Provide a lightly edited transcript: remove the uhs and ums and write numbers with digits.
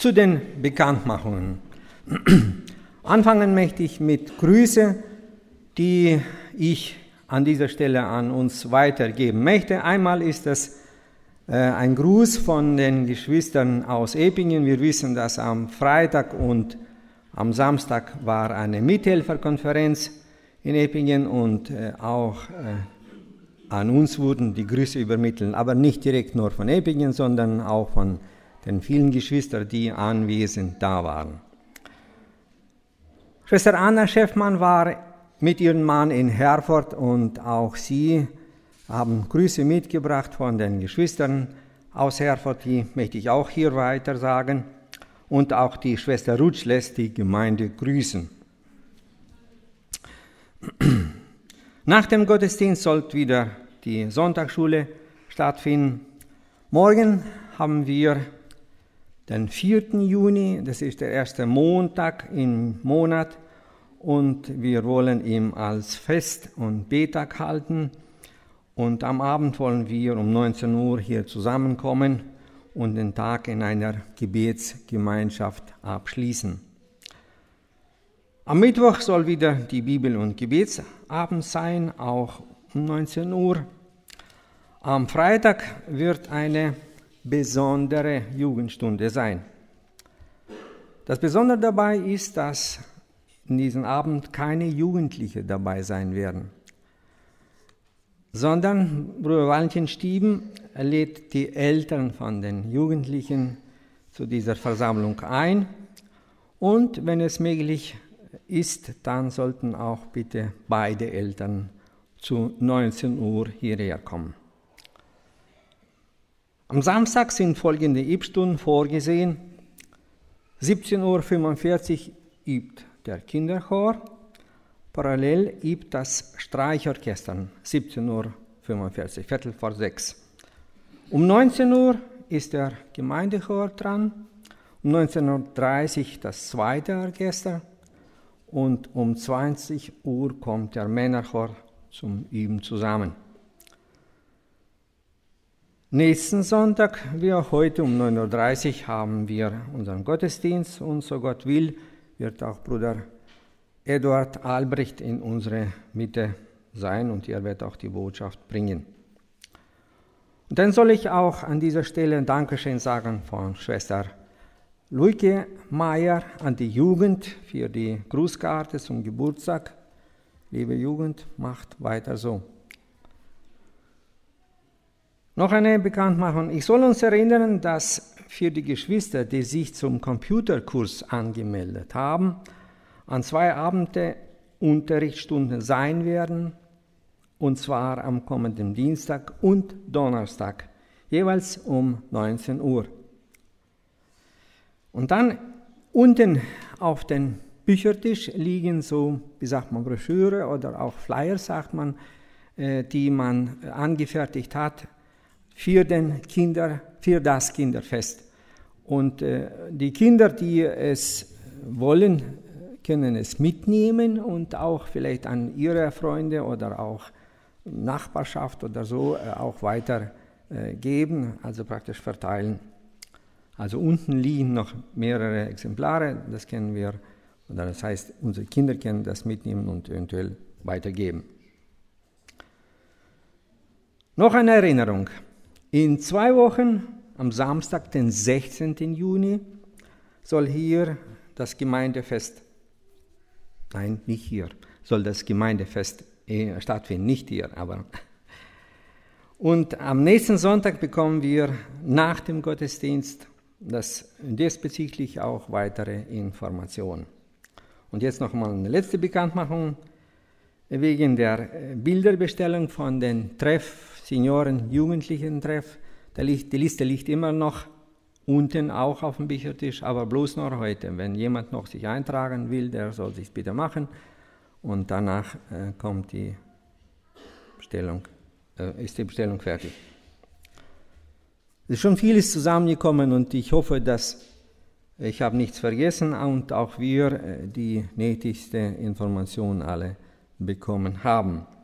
Zu den Bekanntmachungen. Anfangen möchte ich mit Grüßen, die ich an dieser Stelle an uns weitergeben möchte. Einmal ist es ein Gruß von den Geschwistern aus Epingen. Wir wissen, dass am Freitag und am Samstag war eine Mithelferkonferenz in Epingen und auch an uns wurden die Grüße übermittelt, aber nicht direkt nur von Epingen, sondern auch von den vielen Geschwistern, die anwesend da waren. Schwester Anna Schäffmann war mit ihrem Mann in Herford und auch sie haben Grüße mitgebracht von den Geschwistern aus Herford, die möchte ich auch hier weiter sagen. Und auch die Schwester Rutsch lässt die Gemeinde grüßen. Nach dem Gottesdienst sollte wieder die Sonntagsschule stattfinden. Morgen haben wir den 4. Juni, das ist der erste Montag im Monat, und wir wollen ihn als Fest- und Betag halten. Und am Abend wollen wir um 19 Uhr hier zusammenkommen und den Tag in einer Gebetsgemeinschaft abschließen. Am Mittwoch soll wieder die Bibel- und Gebetsabend sein, auch um 19 Uhr. Am Freitag wird eine besondere Jugendstunde sein. Das Besondere dabei ist, dass in diesem Abend keine Jugendlichen dabei sein werden, sondern Bruder Valentin Stieben lädt die Eltern von den Jugendlichen zu dieser Versammlung ein. Und wenn es möglich ist, dann sollten auch bitte beide Eltern zu 19 Uhr hierher kommen. Am Samstag sind folgende Übstunden vorgesehen. 17:45 Uhr übt der Kinderchor. Parallel übt das Streichorchester, 17:45 Uhr, Viertel vor 6. Um 19 Uhr ist der Gemeindechor dran, um 19:30 Uhr das zweite Orchester und um 20 Uhr kommt der Männerchor zum Üben zusammen. Nächsten Sonntag, wie auch heute um 9:30 Uhr, haben wir unseren Gottesdienst und so Gott will, wird auch Bruder Eduard Albrecht in unsere Mitte sein und er wird auch die Botschaft bringen. Und dann soll ich auch an dieser Stelle ein Dankeschön sagen von Schwester Luike Meier an die Jugend für die Grußkarte zum Geburtstag. Liebe Jugend, macht weiter so. Noch eine Bekanntmachung. Ich soll uns erinnern, dass für die Geschwister, die sich zum Computerkurs angemeldet haben, an 2 Abende Unterrichtsstunden sein werden, und zwar am kommenden Dienstag und Donnerstag, jeweils um 19 Uhr. Und dann unten auf dem Büchertisch liegen so, wie sagt man, Broschüre oder auch Flyer, sagt man, die man angefertigt hat für das Kinderfest. Und die Kinder, die es wollen, können es mitnehmen und auch vielleicht an ihre Freunde oder auch Nachbarschaft oder so auch weitergeben, also praktisch verteilen. Also unten liegen noch mehrere Exemplare, das können wir, oder das heißt, unsere Kinder können das mitnehmen und eventuell weitergeben. Noch eine Erinnerung. In 2 Wochen, am Samstag, den 16. Juni, soll hier das Gemeindefest, nein, nicht hier, soll das Gemeindefest stattfinden, nicht hier, aber. Und am nächsten Sonntag bekommen wir nach dem Gottesdienst diesbezüglich auch weitere Informationen. Und jetzt noch mal eine letzte Bekanntmachung wegen der Bilderbestellung von den Senioren-Jugendlichen-Treff. Die Liste liegt immer noch unten auch auf dem Büchertisch, aber bloß nur heute. Wenn jemand noch sich eintragen will, der soll sich bitte machen und danach ist die Bestellung fertig. Es ist schon vieles zusammengekommen und ich hoffe, dass ich habe nichts vergessen und auch wir die nötigste Information alle bekommen haben.